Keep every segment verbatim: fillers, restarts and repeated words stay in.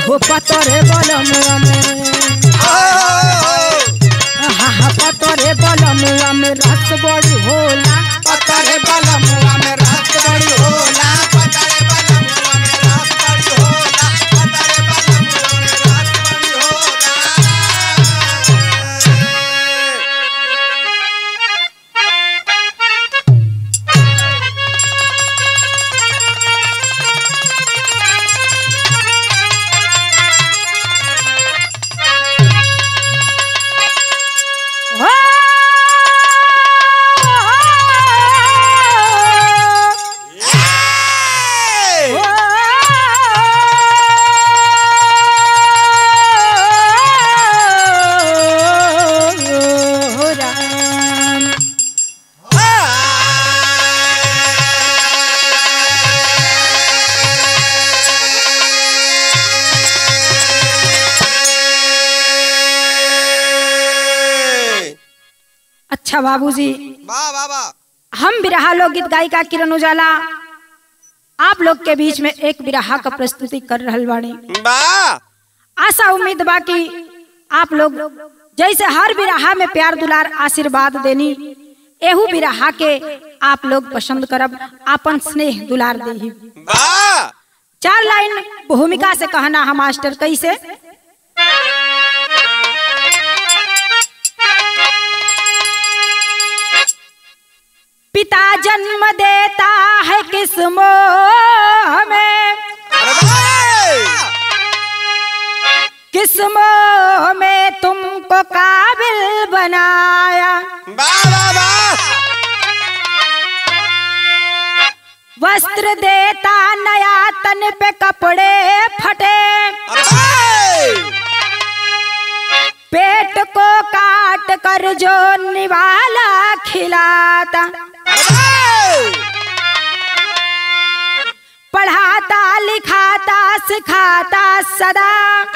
हो पतरे बलमुआ में हाँ हाँ पतरे बलमुआ में रस बड़ी होला पतरे बलमुआ में रस बड़ी होला पतरे बलमुआ में रस बड़ी होला पतरे बलमुआ में रस बड़ी होला। अच्छा बाबूजी, वाह वाह वाह। हम बिरहा लोकगीत गायिका किरण उजाला आप लोग के बीच में एक बिरहा का प्रस्तुति कर रहल बानी। वाह। आशा उम्मीद बा कि आप लोग जैसे हर बिरहा में प्यार दुलार आशीर्वाद देनी एहू बिरहा के आप लोग पसंद करब आपन स्नेह दुलार देही। वाह। चार लाइन भूमिका से कहना है मास्टर कैसे। पिता जन्म देता है किस मोह में किस मोह में तुमको काबिल बनाया। वस्त्र देता नया तन पे कपड़े फटे पेट को काट कर जो निवाला खिलाता पढ़ाता लिखाता सिखाता सदा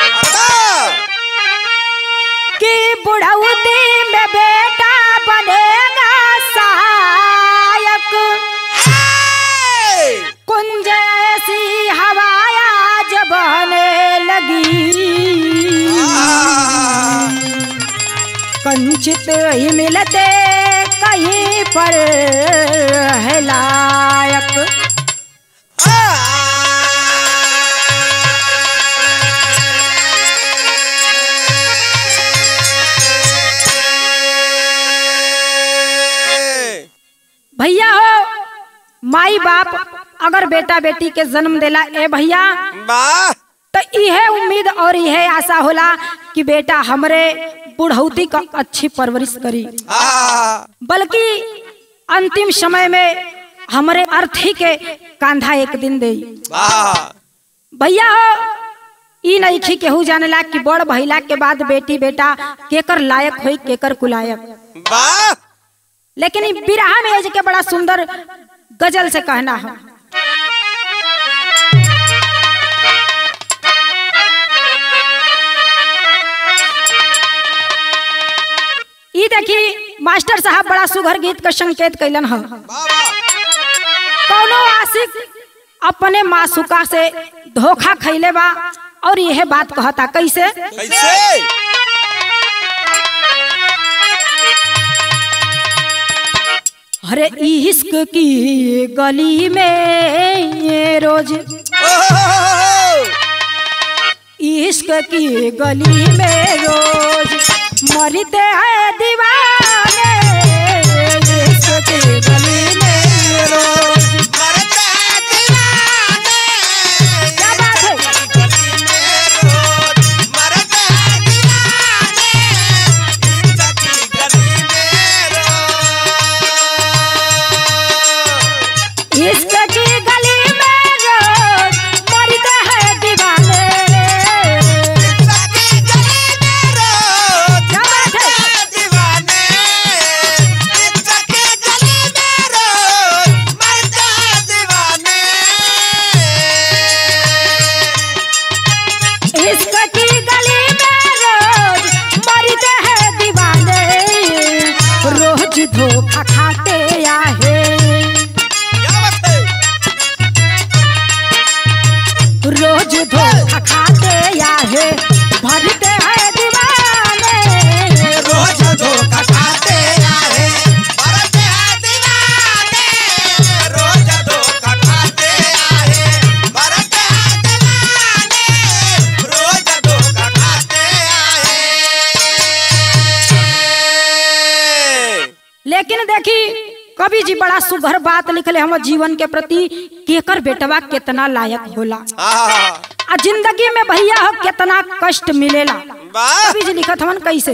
कि बुढ़ौती में बेटा बनेगा सहायक। कुंज ऐसी हवाया जब बहने लगी कंचित ही मिलते कहीं पर है लायक। भैया हो माई बाप अगर बेटा बेटी के जन्म देला ए भैया तो यह उम्मीद और यह आशा होला कि बेटा हमरे बुढ़ौती का अच्छी परवरिश करी बल्कि अंतिम समय में हमरे अर्थी के कांधा एक दिन दे। भैया हो ई नहीं केहू जानेला कि बड़ भइला के बाद बेटी बेटा केकर लायक होई केकर कुलायक। लेकिन बिरहा में एज के बड़ा सुंदर गजल से कहना है। ई देखी मास्टर साहब बड़ा सुघर गीत का संकेत कैलन है। कौनो आशिक अपने मासूका से धोखा खैले बा और यह बात कहता कैसे कैसे। अरे इश्क की गली में रोज इश्क की गली में रोज मरते हैं दीवाने। इश्क की गली में रोज मरते हैं दीवाने। क्या बात है। गली में रोज मरते हैं दीवाने। इश्क की गली में रोज इश्क की गली में रोज मरते हैं दीवाने। धोखा खाते आहे रोज धोखा खाते या काहे भरते हैं दीवाने। रोज धोखा खाते आए भरते हैं दीवाने, रोज धोखा खाते आए भरते हैं दीवाने, रोज धोखा खाते आए। लेकिन देखी कवि जी बड़ा सुघर बात लिखले हम जीवन के प्रति, केकर बेटवा कितना लायक होला आ जिंदगी में भैया हो कितना कष्ट मिलेला। कवि जी लिखत हमन कैसे,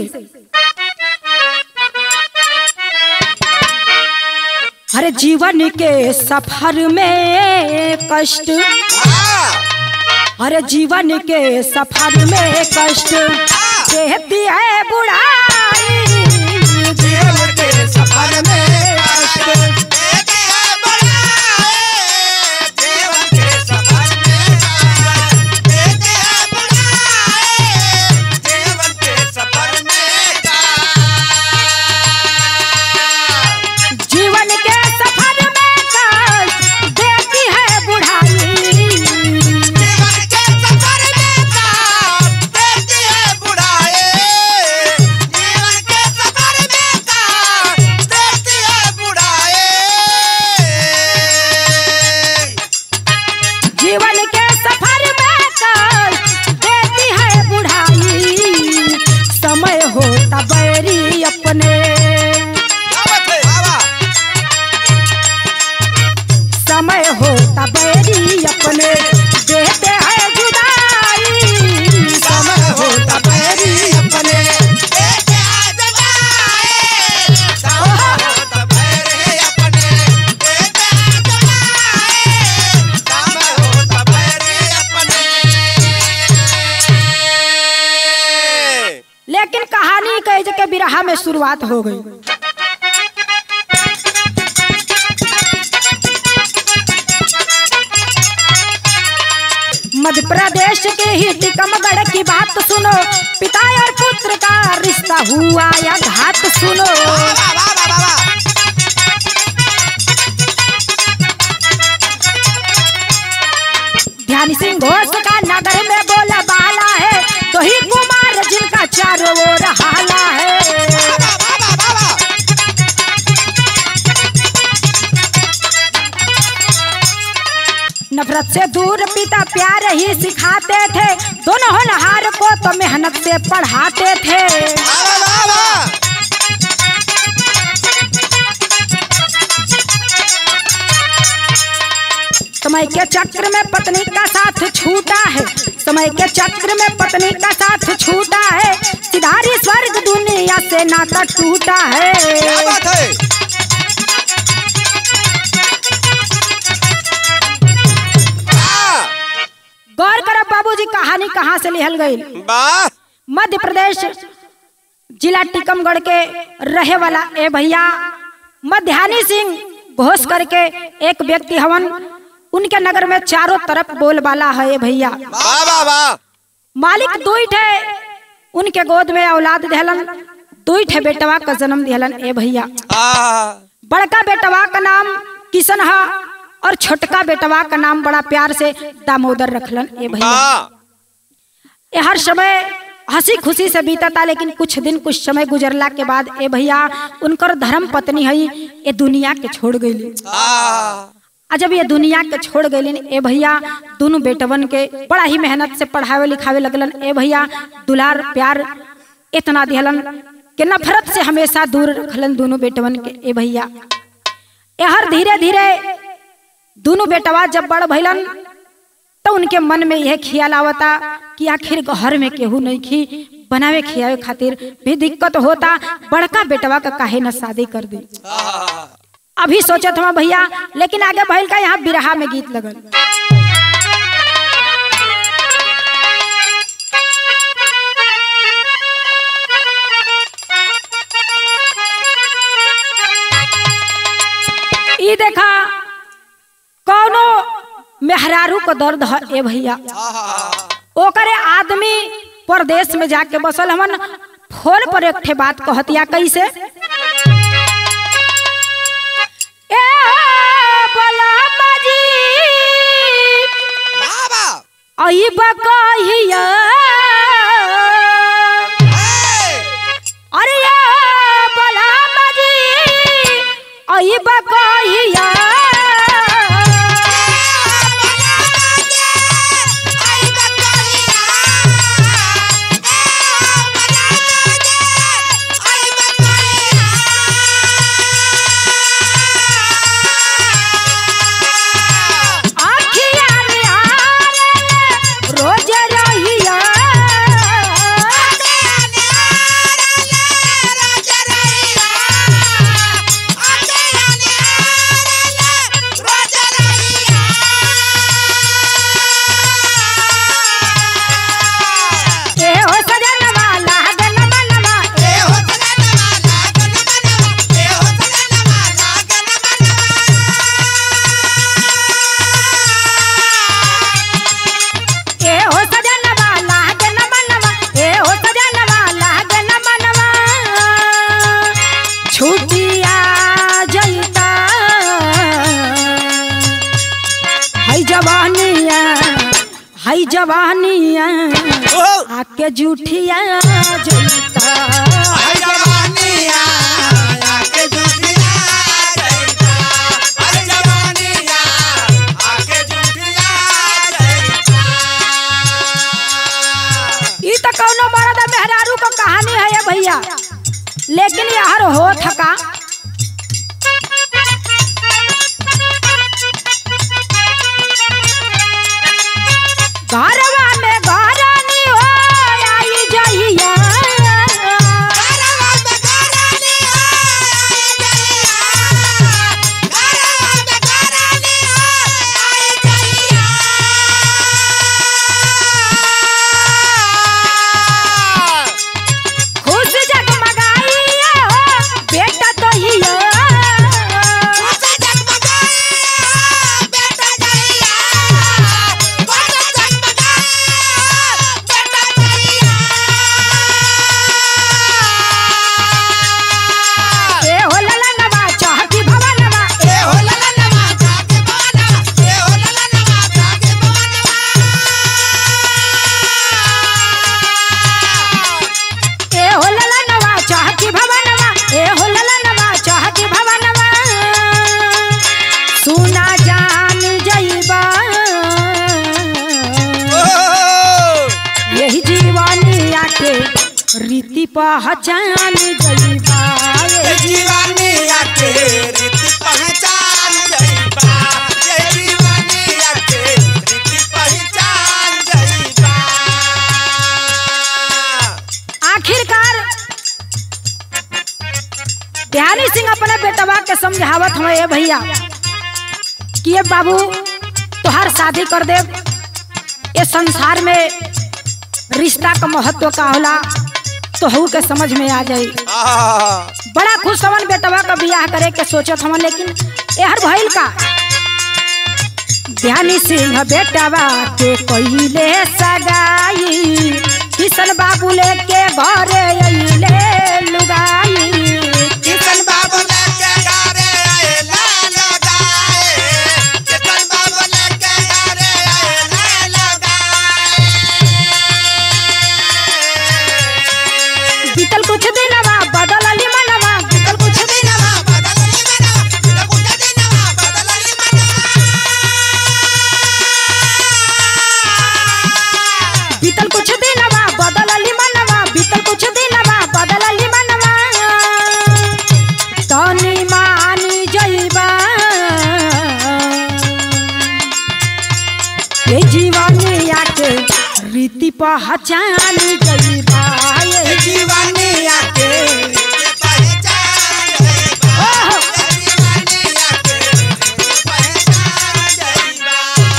हरे जीवन के सफर में कष्ट, हरे जीवन के सफर में कष्ट देती है बुढ़ाई। जीवन के सफर में कष्ट देती है बुढ़ाई, जीवन के सफर में कष्ट देती है बुढ़ाई, जीवन के सफर में कष्ट, जीवन के सफर में कष्ट देती है बुढ़ाई। जीवन के सफर में कष्ट देती है बुढ़ाई, जीवन के सफर में कष्ट देती है बुढ़ाई। जीवन के सफर में कष्ट देती है बुढ़ाई। समय होता बैरी अपने, समय होता बैरी अपने देते हैं जुदाई। समय होता बैरी अपने देते हैं जुदाई, समय होता बैरी अपने देते हैं जुदाई, समय होता बैरी अपने। लेकिन कहानी कह के बिरहा में शुरुआत हो गई। मध्य प्रदेश के ही टीकमगढ़ की बात सुनो, पिता और पुत्र का रिश्ता हुआ या घात सुनो। वाह वाह वाह वाह वाह। ध्यान सिंह घोष का नगर में बोला बाला है, तो ही कुमार जिनका चारों ओर हाला है। वाह वाह वाह वाह। नफरत से दूर पिता प्यार ही सिखाते थे, दोनों होनहार को तो मेहनत से पढ़ाते थे। वाह वाह वाह। समय के चक्र में पत्नी का साथ छूटा है, समय के चक्र में पत्नी का साथ छूटा है। सिधारी स्वर्ग दुनिया से नाता टूटा है। क्या बात है। गौर करब बाबूजी कहानी कहाँ से लिहल गई। वाह। मध्य प्रदेश जिला टीकमगढ़ के रहे वाला ए भैया मध्यानी सिंह घोष करके एक व्यक्ति हवन, उनके नगर में चारों तरफ बोलबाला है ए भैया। वाह वाह वाह। मालिक दुई ठे उनके गोद में औलाद दिहलन, दुई ठे बेटवा का जन्म दिहलन ए भैया। बड़का बेटवा का नाम किशन है और छोटका बेटवा का नाम बड़ा प्यार से दामोदर रखलन ए भैया। ये हर समय हंसी खुशी से बीता था, लेकिन कुछ दिन कुछ समय गुजरला के बाद ए भैया उनकर धर्म पत्नी है ये दुनिया के छोड़ गई। आ जब ये दुनिया के छोड़ गई ए भैया, दोनों बेटवन के बड़ा ही मेहनत से पढ़ावे लिखावे लगलन ए भैया। दुलार प्यार इतना दिहलन कि नफरत से हमेशा दूर रखलन दोनों बेटवन के ए भैया। ए हर धीरे धीरे दोनों बेटवा जब बड़ भइलन तो उनके मन में यह ख्याल आवता कि आखिर घर में केहू नहीं खी बनावे खियावे खातिर भी दिक्कत होता, बड़का बेटवा का काहे न शादी कर दी। अभी सोचत हम भैया, लेकिन आगे भइल का यहाँ बिरहा में गीत लगल। ई देखा कौनो मेहरारू को दर्द है ए भैया, ओकरे आदमी परदेश में जाके बसल हमन फोन पर एक ठे बात कहतिया कैसे, ए बोला बाजी आई बकहिया आई बकहिया हई जवानिया आके जूठिया जलता हई जवानिया आके जूठिया जलता हई जवानिया आके जूठिया जलता। ई त कौनो मर्द मेहरारू का कहानी है ये भैया, लेकिन यार हो थका घरवा में घरानी हो आई जइया घरवा में घरानी हो आई जइया घरवा में घरानी हो आई जइया। खुश जगमगाई हो बेटा तो हिया खुश जगमगाई बेटा जइया रीति पहचान जइबा ये जीवनिया के रीति पहचान जइबा ये जीवनिया के रीति पहचान जइबा। आखिरकार ध्यानी सिंह अपने बेटवा के समझावत हमें ये भैया कि ये बाबू तोहार शादी कर दे, ये संसार में रिश्ता का महत्व का होला तो हऊ के समझ में आ जाई। बड़ा खुश हवन बेटवा का बियाह करे के सोचत हवन, लेकिन एहर भइल का ध्यानी सिंह बेटवा के कइले सगाई किशन बाबू लेके घरे अइले लुगाई किशन बाबू लेके घरे अइले लुगाई किशन बाबू लेके घरे अइले लुगाई। बीतल कुछ दिनवा बदलली मनवा बीतल कुछ दिनवा बदलली मनवा बीतल कुछ दिनवा बदलली मनवा बीतल कुछ दिनवा बदलली मनवा बीतल कुछ दिनवा बदलली मनवा तनी मानी जइबा ये जीवनिया के रीति पहचान जइबा ये जीवनिया के रीति पहचान जइबा ये जीवनिया के रीति पहचान जइबा।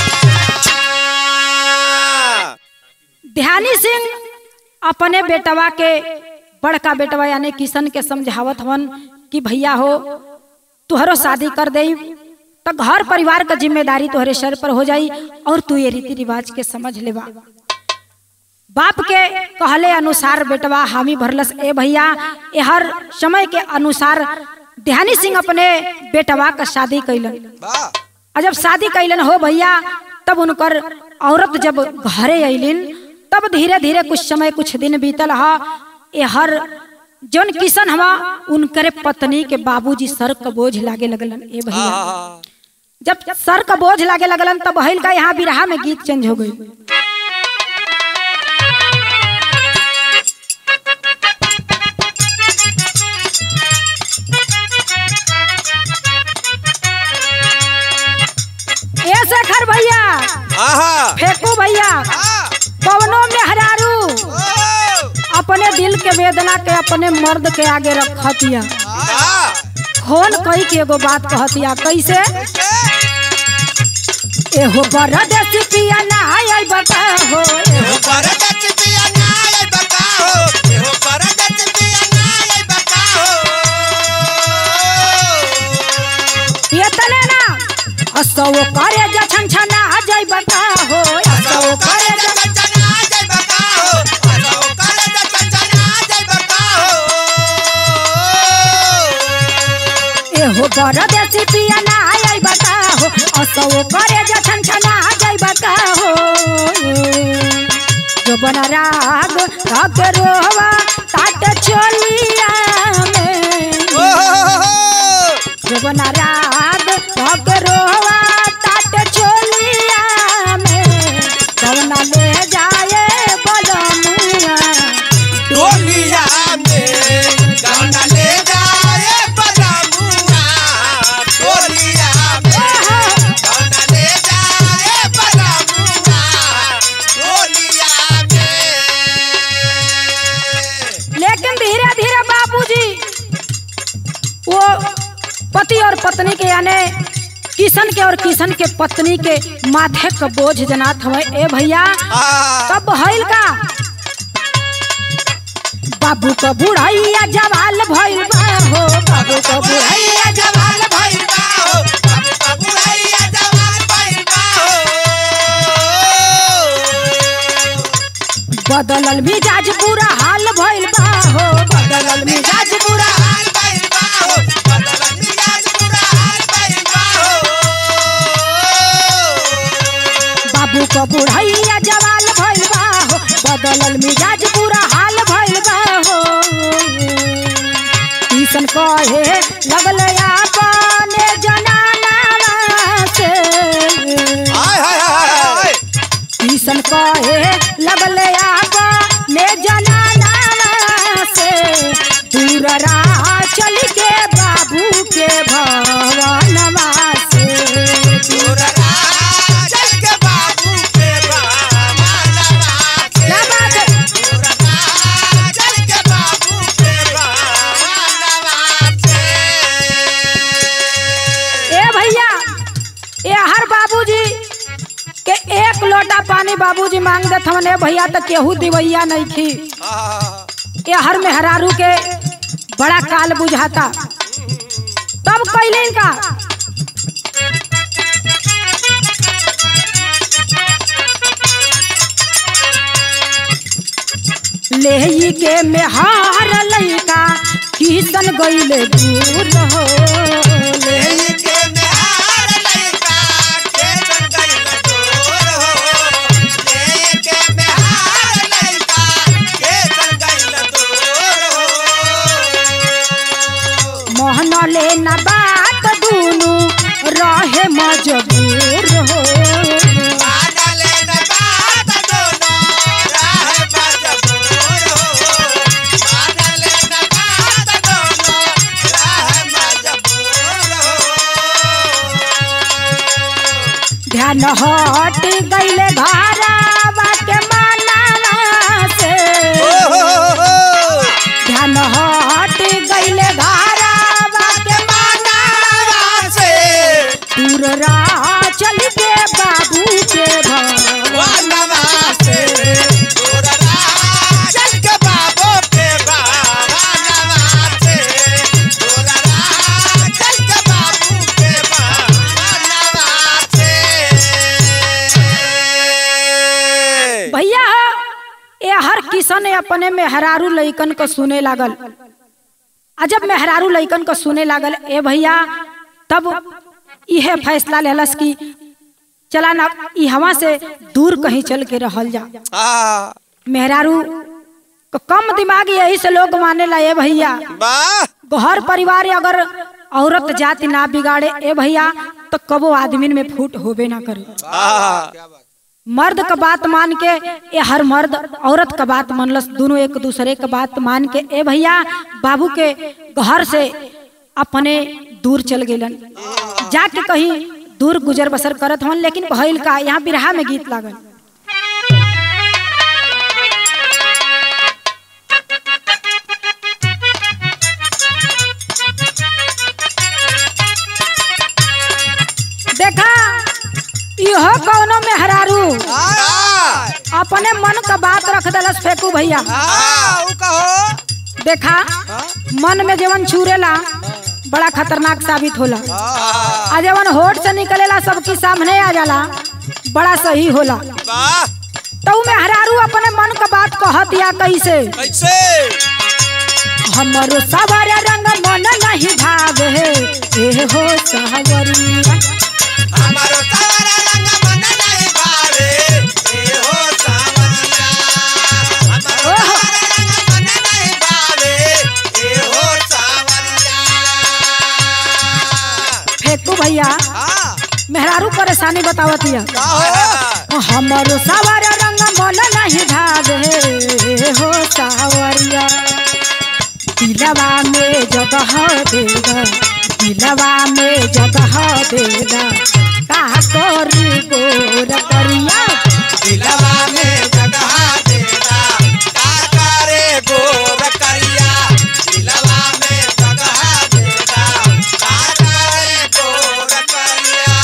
ध्यानी सिंह अपने बेटवा के बड़का बेटवा यानी किशन के समझावत हवन कि भैया हो तुहरो शादी कर दे तो घर परिवार का जिम्मेदारी तुहरे सर पर हो जाई और तू ये रीति रिवाज के समझ लेबा। बाप के कहले अनुसार बेटवा हामी भरलस। ए भैया ए हर समय के अनुसार ध्यानी सिंह अपने बेटवा का शादी कैलन। जब शादी कैलन हो भैया तब उनकर औरत जब घरे अलिन तब धीरे धीरे कुछ समय कुछ दिन बीतल हा। ए हर जोन किशन हवा उनकरे पत्नी के बाबूजी सर का बोझ लागे लगलन। ए भैया जब सर का बोझ लागे लगलन तब बहल का यहाँ बिरहा में गीत चेंज हो गई। ऐसे खर भैया फेंको भैया पवनों में हरारू अपने दिल के वेदना के अपने मर्द के आगे रखतिया। खोल कई के एगो बात कहतिया कैसे एहो परदेसी पिया ना आई बताओ एहो परदेसी पिया ना आई बताओ एहो परदेसी पिया ना आई बताओ ये तले ना असो करे ज छन छना आ जाई बताओ असो करे ज छन छना आ जाई बताओ असो करे ज छन छना आ जाई बताओ एहो परदेसी पिया ना आई बताओ असो करे ज छन छना आ जाई बताओ जो बन राग राग रोवा ताट चलिया में जो बन राग राग रोवा ताट चलिया में कवना ले जाए बलमुआ डोलिया में कवना ले जाए बलमुआ डोलिया में कवना ले जाए बलमुआ डोलिया में। लेकिन धीरे धीरे बाबूजी वो पति और पत्नी के यानी किशन के और किशन के पत्नी के माथे का बोझ जनात हवे। ए भैया कब भइल का बाबू का बुढ़ैया जवाल भइल बा हो बाबू का बुढ़ैया जवाल भइल बा हो बाबू का बुढ़ैया जवाल भइल बा हो बदलल मिजाज पूरा हाल भइल बा हो बदलल मिजाज पूरा हाल भइल बा हो बदलल मिजाज पूरा हाल भइल बा हो बाबू का बुढ़ैया जवाल भइल बा हो बदलल मिजाज पूरा हाल भइल बा हो किशन कहे लगल आपने जनाना से हाय हाय हाय किशन कहे लगल आपने जनाना से दूर राह चल के बाबू के भवनवा से दूर राह चल के बाबू के भवनवा से क्या बात है? दूर राह चल के बाबू के भवनवा से। ए भैया ए हर बाबूजी के एक लोटा पानी बाबूजी मांग देत हवन। ए भैया तो केहू दिवैया नहीं थी। ए हर मेहरारू के बड़ा काल बुझाता तब कैले का लेही के मेहार लइका किशन गइले दूर हो लेही के मेहार लइका किशन गइले दूर हो लेके मेहार लइका किशन गइले दूर हो मोहन ले न बात दूनु रहे मजबूर हो बादले न बात दोनों राह मजबूर हो बादले न बात दोनों राह मजबूर हो। ध्यान हट गइले घरवा के मानवा से ध्यान हट गइले घरवा के मानवा से दूर राह चल के बाबू के भवनवा से दूर राह चल के बाबू के भवनवा से दूर राह चल के बाबू के भवनवा से। भैया ए हर किशन अपने मेहरारू लइकन को सुने लागल। आ जब मेहरारू लइकन को सुने लागल ए भैया तब यह फैसला लेलस कि चला ना इहवा से दूर कहीं चल के रहल जा। मेहरारू कम दिमाग यही से लोग माने ला ए भैया। घर परिवार अगर औरत जाति ना बिगाड़े ए भैया तो कबो आदमी में फूट होबे ना करे। मर्द का बात मान के ये हर मर्द औरत का बात मानलस, दोनों एक दूसरे का बात मान के ए भैया बाबू के घर से अपने दूर चल गेलन, जाके कहीं दूर गुजर बसर करत हन। लेकिन भइल का यहाँ बिरहा में गीत लागल। देखा इहो कौनो में हरारू अपने मन का बात रख दलस फेंकू भैया। देखा मन में जवन चूरेला बड़ा खतरनाक साबित होला, आ जवन होठ से निकलेला सबके सामने आ जाला बड़ा सही होला। तो में हरारू अपने मन का बात कहत या कैसे कैसे हमरो सवार रंग मन नहीं भावे ए हो सहवरिया, हमारो सवारा रंग मन नहीं भावे ए हो सावरिया, हमारो सवारा रंग मन नहीं भावे ए हो सावरिया। फेंकू भैया हां मेहरारू परेशानी बतावतिया। का हो हमारो सवार रंग मन नहीं भावे हो सावरिया, दिलवा में जगह देगा, दिलवा में जगह देगा, का करी गोर करिया, दिलवा में जगह देगा, का करे गोर करिया, दिलवा में जगह देगा, का करे गोर करिया।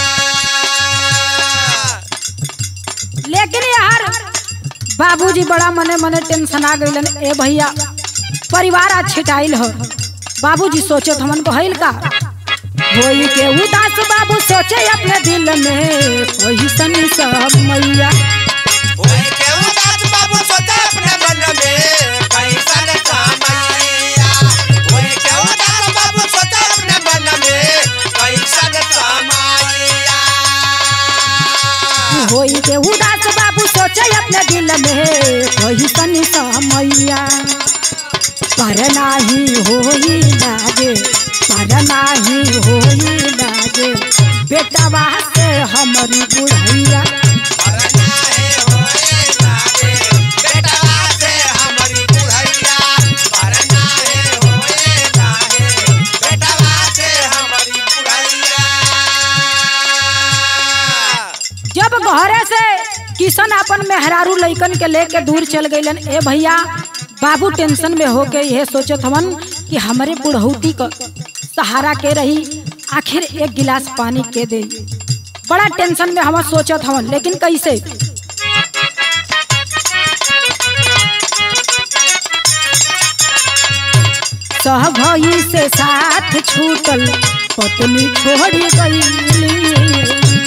लेकिन यार बाबूजी बड़ा मने मने टेंशन आ गइलन ए भैया, परिवार आज छिटाइल हो। बाबूजी सोचत हमन भइल का होई के उदास, बाबू सोचे अपने दिल में कोई सनी सब मैया, होई के उदास बाबू सोचे अपने मन में कैसन समैया, होई के उदास बाबू सोचे अपने मन में कैसन समैया, होई के उदास बाबू सोचे अपने दिल में कोई सनी सब मैया, पर नाही होई लागे, पर नाही होई लागे, बेटवा से हमारी बुढ़ैया, पर नाहे होए लागे, बेटवा से हमारी बुढ़ैया, पर नाहे होए लागे, बेटवा से हमारी बुढ़ैया। जब घरे से किशन अपन मेहरारू लइकन के लेके दूर चल गइलन ए भैया, बाबू टेंशन में होके यह सोचत हवन कि हमारे बुढ़ौती का सहारा के रही, आखिर एक गिलास पानी के दे। बड़ा टेंशन में हम सोचत हवन, लेकिन कैसे सहभई से साथ छूटल पत्नी छोड़ी गई,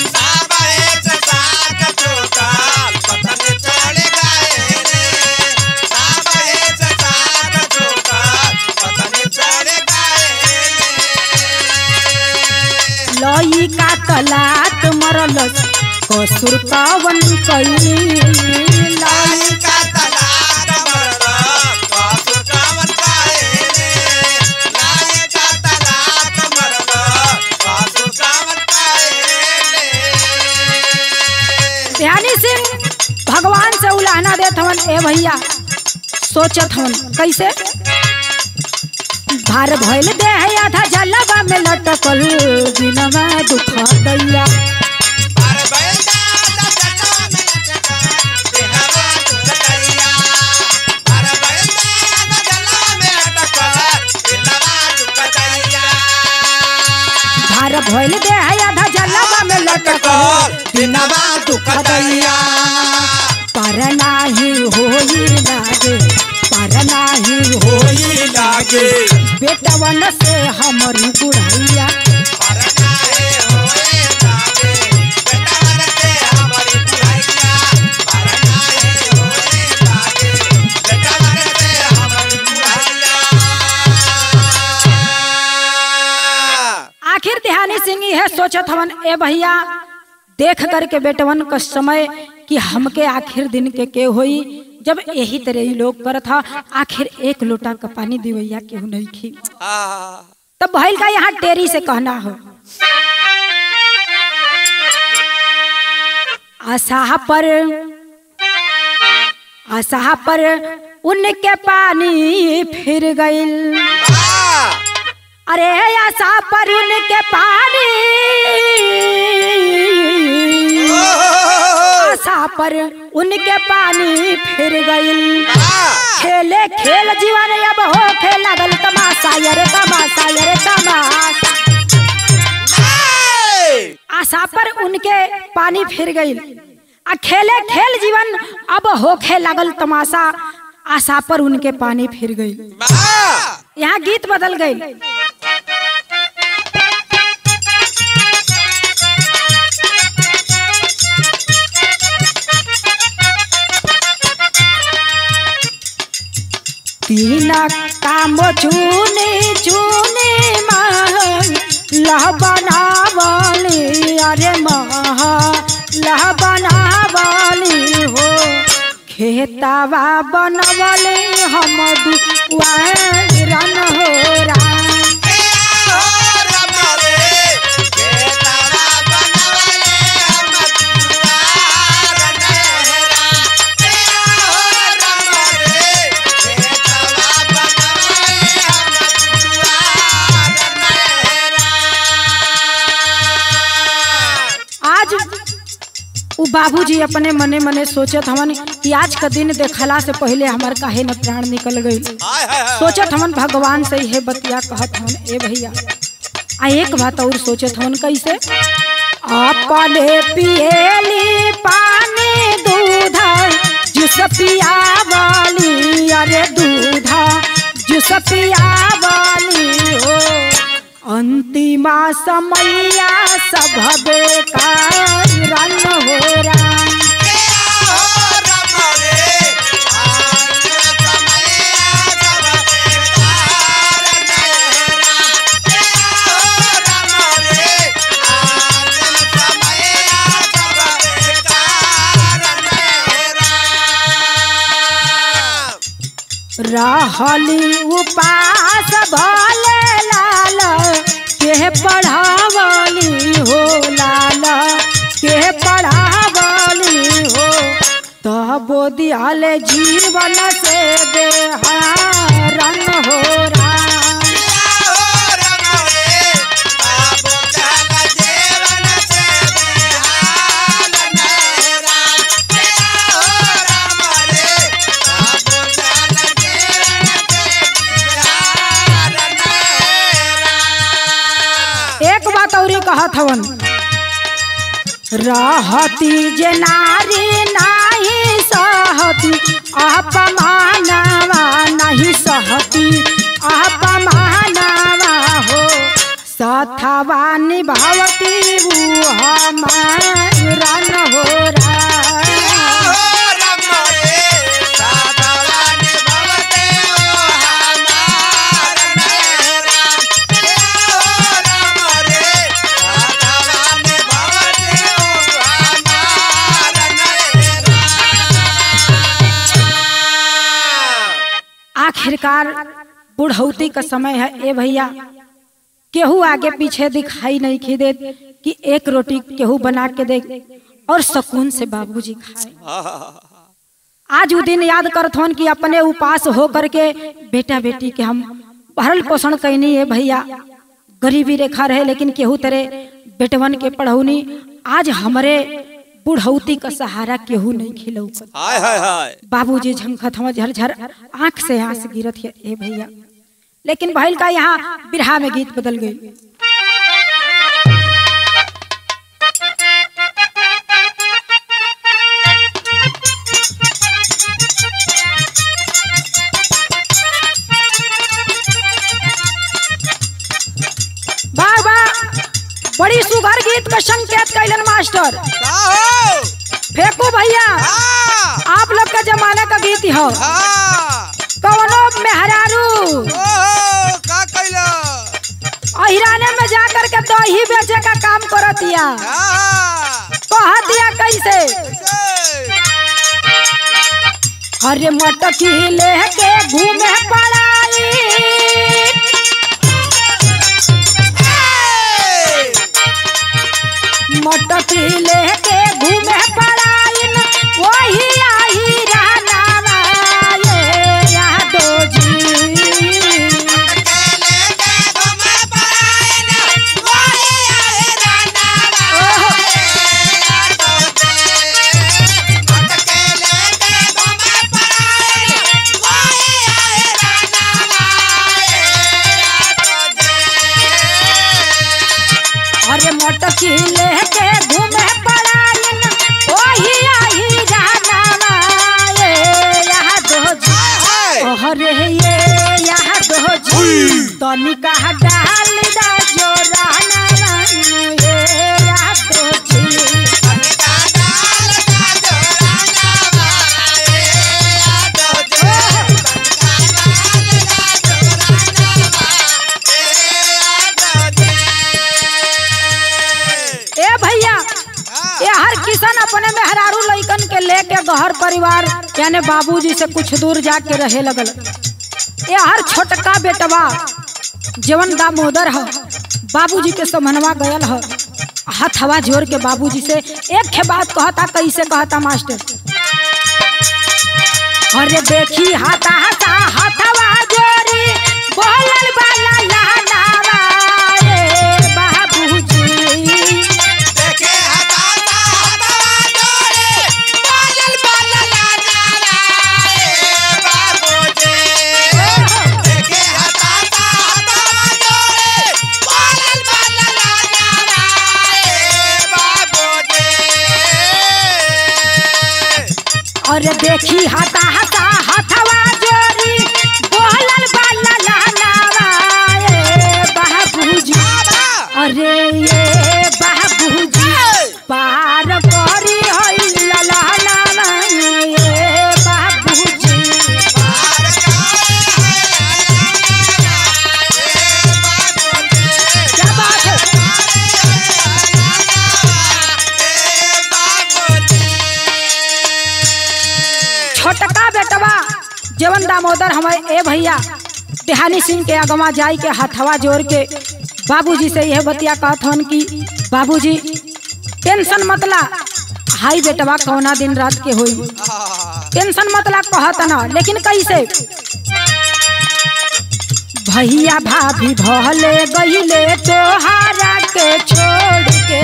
लई का तलाक मरलस कसुर कवन कैली, लाई का तलाक मरलस कसुर कवन कैली, लाई का तलाक मरलस कसुर कवन कैली। ध्यानी सिंह भगवान से उलाहना देत हवन ए भैया, सोचत हवन कैसे भार भइल दे है आधा जलवा में लटकल, दिनवा दुख दैया, पर बैल दादा जलवा में लटकल, दिलवा दुख दैया, पर बैल दादा जलवा में लटकल, दिलवा दुख दैया, भार भइल दे है आधा जलवा में लटकल, दिनवा दुख दैया। पर नाही होई लागे, पर नाही होई लागे, बेटवन से हमारी बुढ़ैया, पर नाहे होए लागे, बेटवन से हमारी बुढ़ैया, पर नाहे होए लागे, बेटवन से हमारी बुढ़ैया। आखिर ध्यानी सिंह है सोचत हवन ए भैया, देख करके बेटवन का समय कि हमके आखिर दिन के के होई, जब यही तरह ही लोग करत था, आखिर एक लोटा का पानी दिवैया केहू नहीं खी। तब भइल का यहाँ टेरी से कहना हो, आशा पर आशा पर उनके पानी फिर गइल। अरे आशा पर उनके पानी, आशा पर उनके पानी फिर गइल। खेले खेल जीवन अब हो खेल लगल तमाशा, अरे तमाशा अरे तमाशा। आशा पर उनके पानी फिर गइल, आ खेले खेल जीवन अब हो खेल लगल तमाशा, आशा पर उनके पानी फिर गइल। यहाँ गीत बदल गइल। तीन काम चुनी चुनी मह लह बनावली, अरे मह लह बनावली हो। खेतवा बनवली हम दुआरन हो राम। बाबूजी अपने मने मने सोचत हवन कि आज का दिन देखला से पहले हमार काहे न प्राण निकल गई। सोचत हवन भगवान से हे बतिया कहत हवन, ए भैया आ एक बात और सोचत हवन कैसे, अपने पिएली पानी दूधा जुस पियावली, अरे दूधा जुस पियावली हो। अंतिमा समैया सब बेकार रन हो राम। रहली उपास भले लाल के पढ़ावली हो, लाल के पढ़ावली हो। तबो दियाल जीवन से बेहारन हो राम। कहत हवन, रहती जे नारी नाही सहती अपमानवा, नहीं सहती अपमानवा हो। सथवा निभावती वो हमारन हो राम। आखिरकार बुढ़ौती का समय है, ए भैया केहू आगे पीछे दिखाई नहीं खी दे कि एक रोटी केहू बना के दे और सुकून से बाबूजी खाए। आज वो दिन याद करत हन कि अपने उपास हो करके बेटा बेटी के हम भरल पोषण कैनी है भैया। गरीबी रेखा रहे लेकिन केहू तरह बेटवन के पढ़ौनी। आज हमरे बुढ़ौती का सहारा केहू नहीं खिलौ। हाय हाय हाय बाबूजी झमखत हम झरझर आंख से आंस गिरत है ए भैया। लेकिन भइल का यहाँ बिरहा में गीत बदल गई। बाबा बड़ी सुघर गीत का संकेत कैलन मास्टर। फेंकू भैया आप लोग का जमाना का गीत हो। कौनो मेहरारू का कैला अहिराने में जाकर के दही बेचे का काम करतिया। कह दिया कैसे, अरे मटकी लेके घूमे पड़ाई मटकी लेके घूमे पड़ाई वही आई रहना ये यादो जी अरे मटकी लेके घूमे पड़ाई वही आई रहना ये यादो जी अरे ये यादो जी तनिका डाल दा जो रहना ये यादो जी किसान अपने मेहरारू लइकन के लेके घर परिवार यानी बाबूजी से कुछ दूर जाके रहे लगल। ये हर छोटका बेटवा जवन दामोदर है बाबूजी के समनवा गयल है हथवा जोड़ के बाबूजी से एक खे बात कहता कैसे कहता मास्टर अरे देखी हाथा हाथा हथवा जोड़ी बोलल वाला लानावा रे बाबूजी अरे देखी हाथा हाथा हथवा जोड़ी बोलल वाला लानावा ए बाबूजी अरे ये बाबूजी पार करी होई लानावा ए बाबूजी पार करी क्या बात है छोटका बेटवा जवन दामोदर हमारे ए भैया बिहानी सिंह के अगवा जाई के हथवा जोड़ के बाबूजी से यह बतिया कहत हन कि बाबूजी टेंशन मतला हाई बेटवा कौना दिन रात के होई टेंशन मतला कहत ना लेकिन कैसे भैया भाभी भले गईले तोहारा के छोड़ के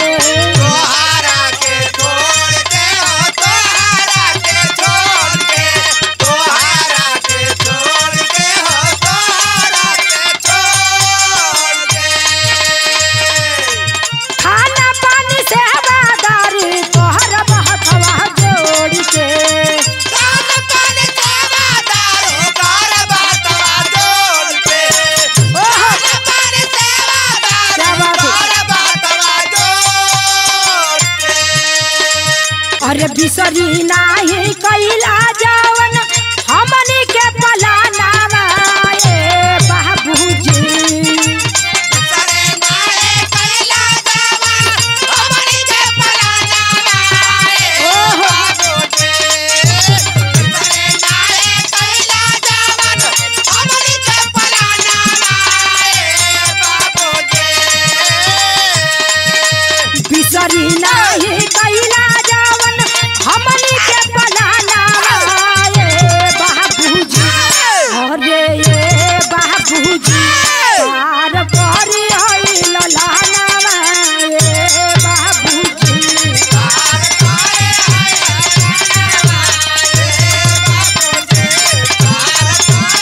अरे बिसरी नाही कैला जवन हमनी के पलानावा ए बाबूजी बिसरे नाही कैला जवन हमनी के पलानावा ए बाबूजी बिसरे नाही कैला जवन हमनी के पलानावा ए बाबूजी बिसरी नाही कैला हमनी के पलानावा ए बाबूजी अरे ये बाबूजी पार करी होई लानावा ए बाबूजी पार करी होई लानावा ए बाबूजी पार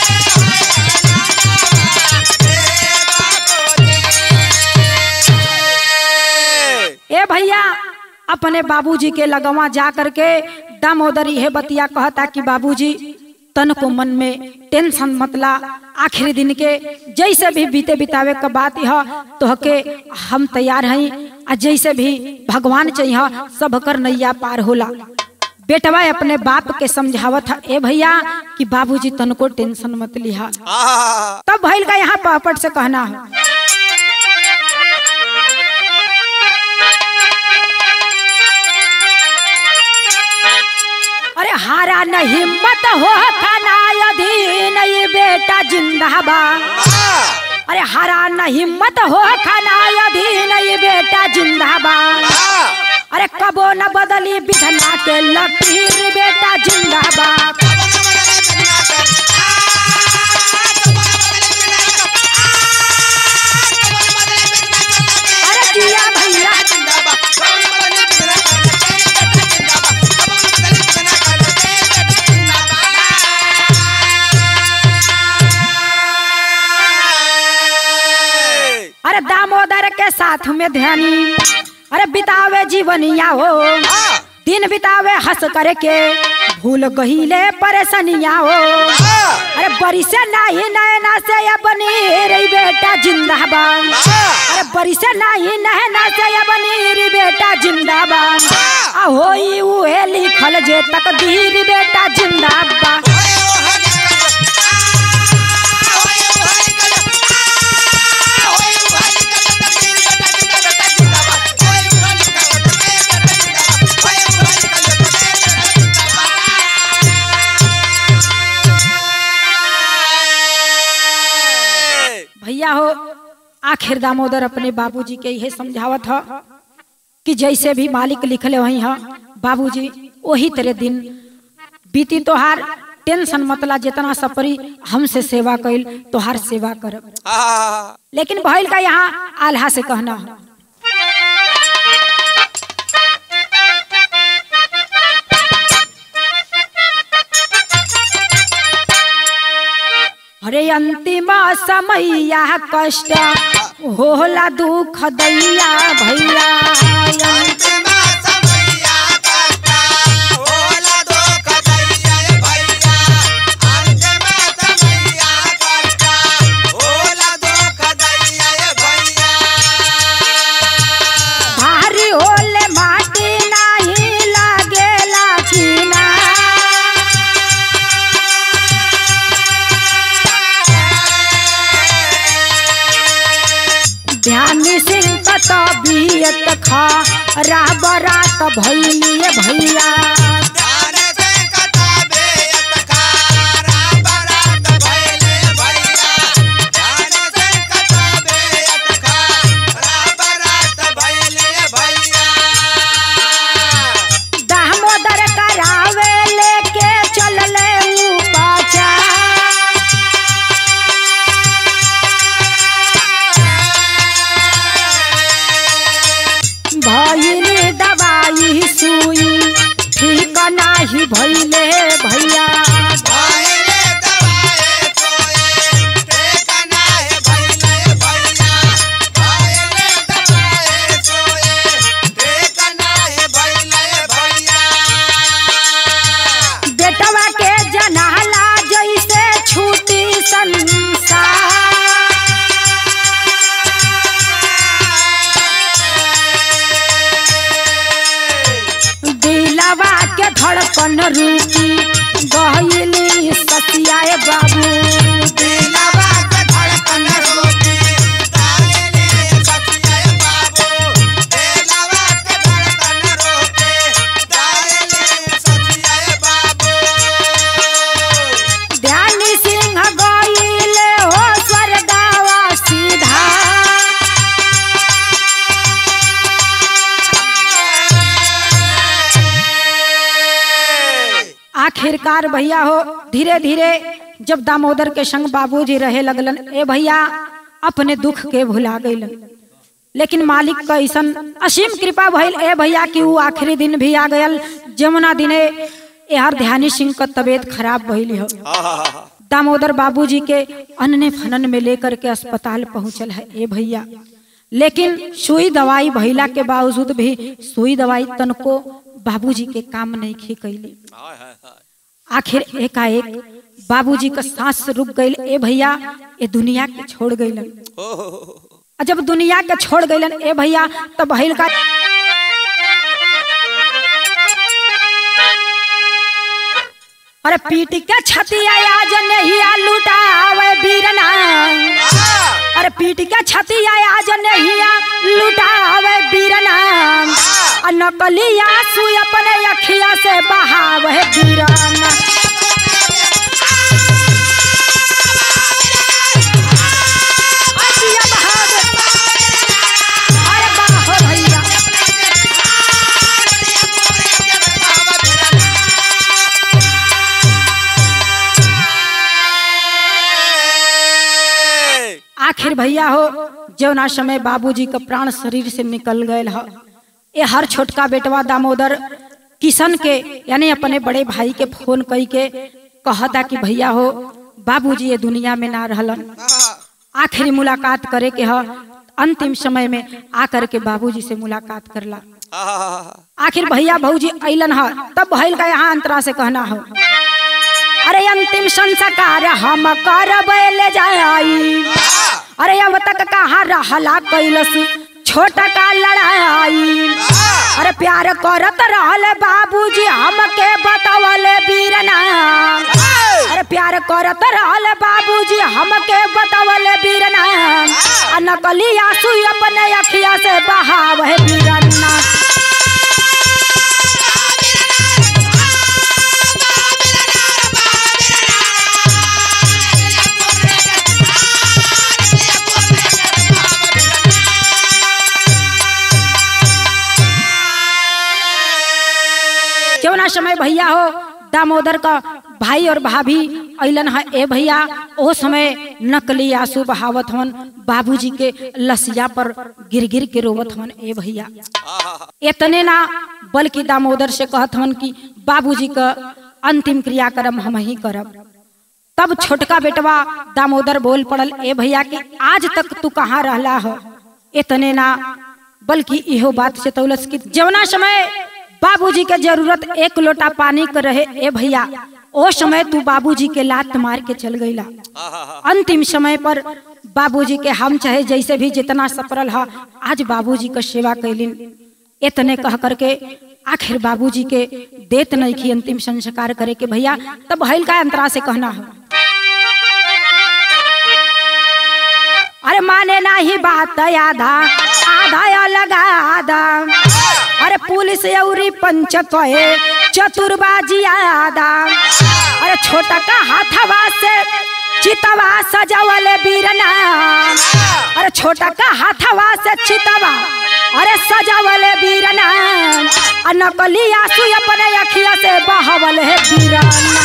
करी होई लानावा ए भैया अपने बाबूजी के लगवा जा करके दामोदर यह बतिया कहता कि बाबूजी तन को मन में टेंशन मतला आखिरी दिन के जैसे भी बीते बितावे का बात यह तो के हम तैयार हैं आ जैसे भी भगवान चाहिए सब कर नैया पार होला बेटवा अपने बाप के समझावत है ए भैया कि बाबूजी तन को टेंशन मत लिहा तब भइल का यहाँ पापड़ से कहना है अरे हारा न हिम्मत हो खाना अधीन ये बेटा जिंदाबाद। अरे हारा न हिम्मत हो खाना अधीन ये बेटा जिंदाबाद। अरे कबो न बदली बिधना के लकीर बेटा जिंदाबाद। अरे जिया भैया अरे दामोदर के साथ में ध्यानी अरे बितावे जीवनिया हो दिन बितावे हंस करके भूल गहिले परेशानिया हो। अरे बड़ी से नहीं नैना से या बनी रे बेटा जिंदाबाद। अरे बड़ी से नहीं नैना से या बनी रे बेटा जिंदाबाद। आ होई उहे लिखल जे तकदीर बेटा जिंदाबाद। भैया हो आखिर दामोदर अपने बाबूजी के यही समझावत ह कि जैसे भी मालिक लिखले वही ह बाबूजी वही तरह दिन बीती। तोहार टेंशन मतला जितना सपरी हमसे सेवा कैल तोहार सेवा करब। लेकिन भइल का यहाँ आल्हा से कहना है अरे अंतिम समैया कष्ट होला दुख दैया भैया। अंतिम समैया कष्ट होला दुख दैया भैया। अंतिम समैया कष्ट होला दुख दैया भैया। भारी होले माटी नहीं लागेला कीना। ध्यानी सिंह तबीयत खा रात भैली भैया। ध्यान सिंह तबीयत खा रात भैली भैया। ध्यान सिंह तबीयत खा रात भैली भैया। दामोदर करावे लेके चलले उपाचा। भइले दवाई सुई ठीक नाही भइले भैया। भइले दवाई सुई ठीक नाही भइले भैया। भइले दवाई सुई ठीक नाही भइले भैया। बेटवा के जनाला जैसे छूटी संसार। दिलवा के धड़कन रूपी गहिली सतियाए बाबू। दिलवा के धड़कन रूपी गहिली सतियाए बाबू। दिलवा के धड़कन रूपी गहिली सतियाए बाबू। ध्यानी सिंह गइले हो स्वर्गवा सीधा। आखिरकार भैया हो धीरे धीरे जब दामोदर के संग बाबूजी रहे लगलन ए भैया अपने दुख के भुला गइलन। लेकिन मालिक का ऐसन असीम कृपा भइल ए भैया कि वो आखिरी दिन भी आ गयल जमुना दिने यार ध्यानी सिंह का तबीयत खराब भइल हो। दामोदर बाबूजी के अन्ने फनन में लेकर के अस्पताल पहुंचल है ए भैया। लेकिन सुई दवाई भइला के बावजूद भी सुई दवाई तनको बाबूजी के काम नहीं खे कैली। आखिर एकाएक बाबूजी का सांस रुक गईल ए भैया ए दुनिया के छोड़ गईलन। जब दुनिया के छोड़ गईलन ए भैया तब भइल का अरे पीट के छतिया आज नहीं लुटावे बीरना। अरे पीट के छतिया आज नहीं लुटावे बीरना। नकली आंसू अपने अखिया से बहावे। आखिर भैया हो जौना समय बाबूजी का प्राण शरीर से निकल गए ह ये हर छोटका बेटवा दामोदर किशन के यानी अपने बड़े भाई के फोन कई के कहता कि भैया हो बाबूजी ये दुनिया में ना रहलन, आखिरी मुलाकात करे के ह अंतिम समय में आकर के बाबूजी से मुलाकात करला। आखिर भैया भौजी अइलन ह तब भइल का यहाँ अंतरा से कहना हो, अरे अंतिम संस्कार हम करबे ले जाई, अरे अब तक कहाँ रहला कैलस छोटा का लड़ाई, अरे प्यार करत रहले बाबूजी हमके बतावले बीरना, अरे प्यार करत रहले बाबूजी हमके बतावले बीरना, नकली आंसू अपने अखिया से बहावे बीरना। क्यों ना समय भैया हो दामोदर का भाई और भाभी अइलन है ए भैया ओ समय नकली आंसू बहावत हन बाबूजी के लसिया पर गिर गिर के रोवत हन ए भैया। इतने ना बल्कि दामोदर से कहत हन कि बाबूजी का अंतिम क्रियाक्रम हम ही करब। तब छोटका बेटवा दामोदर बोल पड़ल ए भैया कि आज तक तू कहाँ रहला हो। इतने ना बल्कि इहो बात से तौलस कि जवना समय बाबूजी के जरूरत एक लोटा पानी के रहे ए भैया ओ समय तू बाबूजी के लात मार के चल गईला। अंतिम समय पर बाबूजी के हम चाहे जैसे भी जितना सपरल है आज बाबूजी का सेवा कैलिन। इतने कह करके आखिर बाबूजी के देत नहीं की अंतिम संस्कार करे के भैया। तब भइल का अंतरा से कहना हो, अरे माने नहीं बात आधा आधा लगा आधा, अरे पुलिस औरी पंच कहे चतुरबाजी आदा, अरे छोटा का हाथवा से चितवा सजावले बीरना, अरे छोटा का हाथवा से चितवा अरे सजावले बीरना, नकली आंसू अपने अखिया से बहावले है बीरना।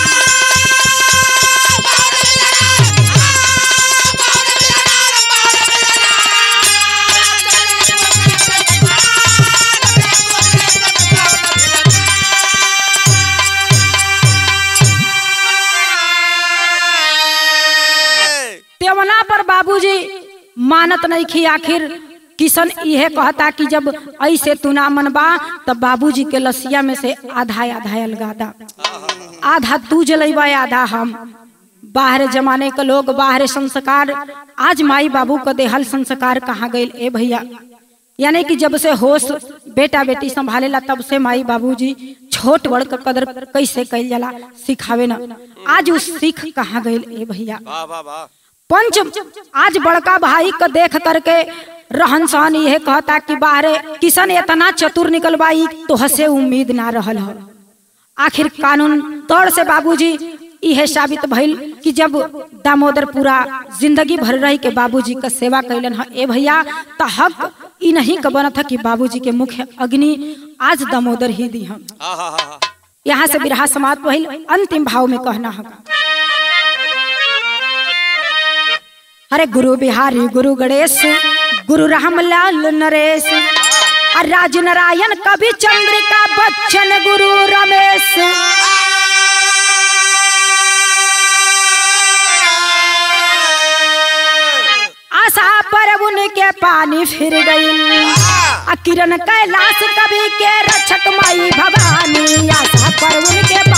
तेवना पर बाबूजी मानत नहीं खी। आखिर किशन यह कहता कि जब ऐसे तू ना मनबा तब बाबूजी के लसिया में से आधा आधा अलगादा, आधा तू जलेबा आधा हम। बाहर जमाने के लोग बाहर संस्कार आज माई बाबू का देहल संस्कार कहाँ गए ए भैया। यानी कि जब से होश बेटा बेटी संभालेला तब से माई बाबूजी छोट बड़ का कदर कैसे कैल जाला सिखावे ना। आज उस सीख कहाँ गए ए भैया। पंच आज बड़का भाई को देख करके रहन सहन यह कहता कि बाहरे किशन इतना चतुर निकलवाई तो हसे उम्मीद ना रहल हो। आखिर कानून तौर से बाबूजी यह साबित भइल कि जब दामोदर पूरा जिंदगी भर रही के बाबूजी का सेवा कैलन है ए भैया तो हक ई नहीं का बनत है कि बाबूजी के मुख्य अग्नि आज दामोदर ही दी हम। यहाँ से बिरहा समाप्त भइल। अंतिम भाव में कहना है, अरे गुरु बिहारी गुरु गणेश गुरु रामलाल नरेश, राज नारायण कवि चंद्रिका बच्चन गुरु रमेश, आशा पर उनके पानी फिर गई, किरण कैलाश कवि के रक्षक माई भवानी, आशा पर उनके